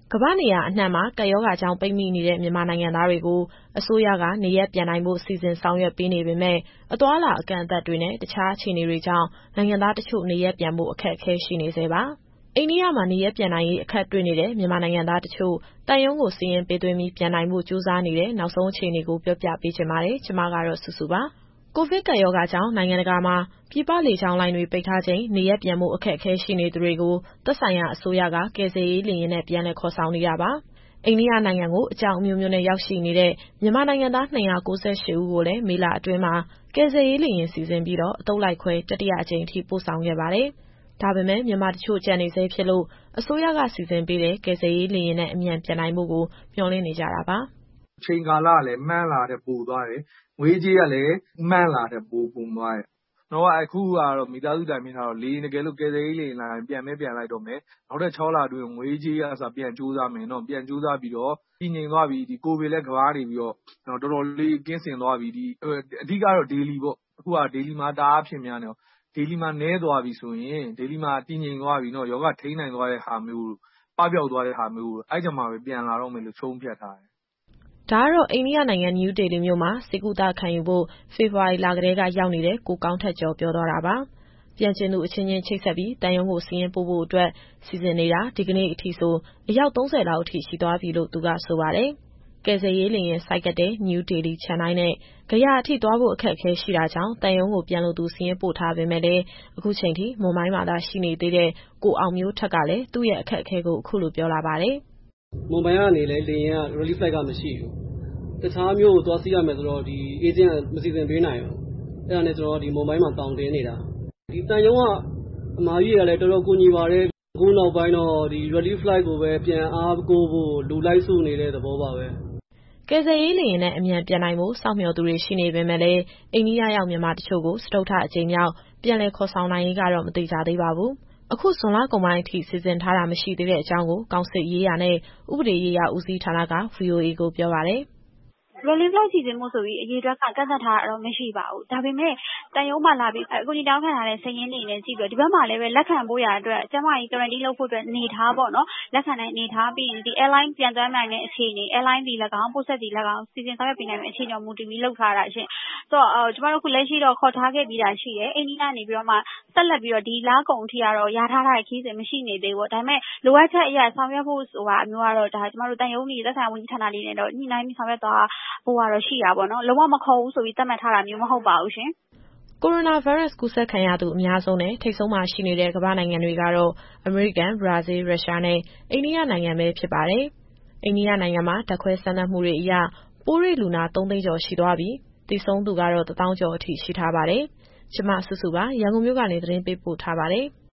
ကမ္ဘာနေရာအနှံ့မှာကပ်ရောဂါကြောင့်ပိတ်မိနေတဲ့မြန်မာနိုင်ငံသားတွေကိုအစိုးရကနေရပ်ပြန်နိုင်ဖို့စီစဉ်ဆောင်ရွက်ပေးနေပေမဲ့အသွားအလာအကန့်အသတ်တွေနဲ့တခြားအခြေအနေတွေကြောင့်နိုင်ငံသားတချို့နေရပ်ပြန်ဖို့အခက်အခဲရှိနေဆဲပါ။အိန္ဒိယမှာနေရပ်ပြန်နိုင်ရေးအခက်တွေ့နေတဲ့မြန်မာနိုင်ငံသားတချို့တန်ယုံကိုစာရင်းပေးသွင်းပြီးပြန်နိုင်ဖို့ကြိုးစားနေတဲ့နောက်ဆုံးအခြေအနေကိုပြောပြပေးချင်ပါတယ်။ကျွန်မကတော့စုစုပါ။ကိုဗစ်ကပ်ရောဂါကြောင့်နိုင်ငံတကာမှာပြည်ပလေကြောင်းလိုင်းတွေပိတ်ထားချိန်နေရပ်ပြန်ဖို့အခက်အခဲရှိနေသူတွေကိုသက်ဆိုင်ရာအစိုးရကကယ်ဆယ်ရေးလေယာဉ်နဲ့ပြန်လည်ခေါ်ဆောင်နေတာပါ။အိန္ဒိယနိုင်ငံကိုအကြောင်းအမျိုးမျိုးနဲ့ရောက်ရှိနေတဲ့မြန်မာနိုင်ငံသား298ဦးကိုလည်းမေလအတွင်းမှာကယ်ဆယ်ရေးလေယာဉ်စီစဉ်ပြီးတော့အသုတ်လိုက်ခွဲတတိယအကြိမ်အထိပို့ဆောင်ခဲ့ပါတယ်။ဒါပေမဲ့မြန်မာတချို့ကြံနေဆဲဖြစ်လို့အစိုးရကစီစဉ်ပေးတဲ့ကယ်ဆယ်ရေးလေယာဉ်နဲ့အမြန်ပြန်နိုင်ဖို့ကိုမျှော်လင့်နေကြတာပါ။အချိန်ကာလကလည်းမှန်းလာတဲ့ပိုသွားတယ်။ငွေကြေးကလည်းမှန်းလာတဲ့ပိုသွားတယ်။အခုကတော့မိသားစုတိုင်ပင်ထားတော့လေယာဉ်တကယ်လို့ကယ်ဆယ်ရေးလေယာဉ်လာရင်ပြန်လိုက်တော့မယ်။နောက်ထပ်6 လအတွင်းငွေကြေးကအစပြန်ကြိုးစားမယ်နော်။ပြန်ကြိုးစားပြီးတော့တည်ငြိမ်သွားပြီဒီကိုဗစ်လည်းကမ္ဘာကနေပြီးတော့တော်တော်လေးကင်းစင်သွားပြီအဓိကတော့ဒေလီပေါ့။အခုကဒေလီမှာတအားဖြစ်များနေတော့ဒေလီမှာနည်းသွားပြီဆိုရင်ဒေလီမှာတည်ငြိမ်သွားပြီနော်။ရောဂါထိန်းနိုင်သွားတဲ့ဟာမျိုးပပျောက်သွားတဲ့ဟာမျိုးအဲ့ကြမှာပဲပြန်လာတော့မယ်လို့ဆုံးဖြတ်ထားတယ်။ဒါကတော့အိန္ဒိယနိုင်ငံနယူးဒေလီမြို့မှာစေကုသခံယူဖို့ဖေဖော်ဝါရီလကတည်းကရောက်နေတဲ့ကိုကောင်းထက်ကျော်ပြောသွားတာပါ။ပြန်ချင်သူအချင်းချင်းချိတ်ဆက်ပြီးတန်ယုံကိုစီရင်ပို့ဖို့အတွက်စီစဉ်နေတာဒီကနေ့အထိဆိုအယောက်30လောက်အထိရှိသွားပြီလို့သူကဆိုပါတယ်။ကယ်ဆယ်ရေးလေယာဉ်ဆိုက်ကပ်တဲ့နယူးဒေလီချန်နိုင်းနဲ့ဂယာအထိသွားဖို့အခက်အခဲရှိတာကြောင့်တန်ယုံကိုပြန်လို့သူစီရင်ပို့ထားပေမဲ့လည်းအခုချိန်ထိမွန်မိုင်းမှာသာရှိနေသေးတဲ့ကိုအောင်မျိုးထက်ကလည်းသူ့ရဲ့အခက်အခဲကိုအခုလိုပြောလာပါတယ်။မွန်မိုင်းကနေလည်းလေယာဉ်က relief flight ကမရှိဘူး။တခြားမျိုးကိုသွားစီးရမယ်ဆိုတော့ဒီ agent ကမစီစဉ်ပေးနိုင်ဘူး။အဲ့ဒါနဲ့ကျွန်တော်ဒီမွန်မိုင်းမှာတောင်းတင်းနေတာ။ဒီတန်ယုံကအမားကြီးကလည်းတော်တော်ကူညီပါတယ်။အခုနောက်ပိုင်းတော့ဒီ relief flight ကိုပဲပြန်အားကိုးဖို့လူလိုက်စုနေတဲ့သဘောပါပဲ။ကယ်ဆယ်ရေးလေယာဉ်နဲ့အမြန်ပြန်နိုင်ဖို့စောင့်မျှော်သူတွေရှိနေပေမဲ့လည်းအိန္ဒိယရောက်မြန်မာတချို့ကိုစတုတ္ထအကြိမ်မြောက်ပြန်လည်ခေါ်ဆောင်နိုင်ရေးကတော့မသေချာသေးပါဘူး။အခုဇွန်လကုန်ပိုင်းအထိစီစဉ်ထားတာမရှိသေးတဲ့အကြောင်းကိုကောင်စစ်ရေးရာနဲ့ဥပဒေရေးရာဦးစီးဌာနက VOA ကိုပြောပါတယ်။ Relief flight စီစဉ်မှုဆိုပြီးအရေးအတွက်ကန့်သတ်ထားတာတော့မရှိပါဘူး။ဒါပေမဲ့တန်ယုံမှာလာပြီးအကူအညီတောင်းခံထားတဲ့စာရင်းတွေနဲ့ကြည့်ပြီးတော့ဒီဘက်မှာလည်းပဲလက်ခံဖို့ရအတွက်ကျမကြီး quarantine လုပ်ဖို့အတွက်နေထားပေါ့နော်။လက်ခံတဲ့နေထားပြီးရင်ဒီ airline ပြန်သွင်းနိုင်တဲ့အခြေအနေ airline ဒီ၎င်းပို့ဆက်ဒီ၎င်းစီစဉ်ဆောင်ရွက်ပေးနိုင်မယ့်အခြေအနေကိုမူတည်ပြီးလုပ်ထားတာရှင်။ဆိုတော့ကျမတို့ခုလက်ရှိတော့ခေါ်ထားခဲ့ပြီးတာရှိတယ်။အိန္ဒိယနေပြီးတော့မှဆက်လက်ပြီးတော့ဒီလကုန်အထိကတော့ရထားတဲ့ခီးစဉ်မရှိနေသေးဘူး။ဒါပေမဲ့လိုအပ်ချက်အရာဆောင်ရွက်ဖို့ဆိုတာအမျိုးကတော့ဒါကျမတို့တန်ယုံကြီးသက်ဆိုင်ရာဝန်ကြီးဌာနလေးနဲ့တော့ညှိနှိုင်းပြီးဆောင်ရွက်သွားဖို့ကတော့ရှိတာပေါ့နော်လုံးဝမခေါ်ဘူးဆိုပြီးသတ်မှတ်ထားတာမျိုးမဟုတ်ပါဘူးရှင်ကိုရိုနာဗိုင်းရပ်စ်ကူးစက်ခံရသူအများဆုံးနဲ့ထိပ်ဆုံးမှာရှိနေတဲ့ကမ္ဘာနိုင်ငံတွေကတော့အမေရိကန်၊ဘရာဇီး၊ရုရှားနဲ့အိန္ဒိယနိုင်ငံပဲဖြစ်ပါတယ်။အိန္ဒိယနိုင်ငံမှာဓာတ်ခွဲစမ်းသပ်မှုတွေအရပိုးတွေ့လူနာ3 သိန်းကျော်ရှိသွားပြီးသေဆုံးသူကတော့1000 ကျော်အထိရှိထားပါတယ်။ကျွန်မစုစုပါရန်ကုန်မြို့ကနေသတင်းပေးပို့ထားပါတယ်။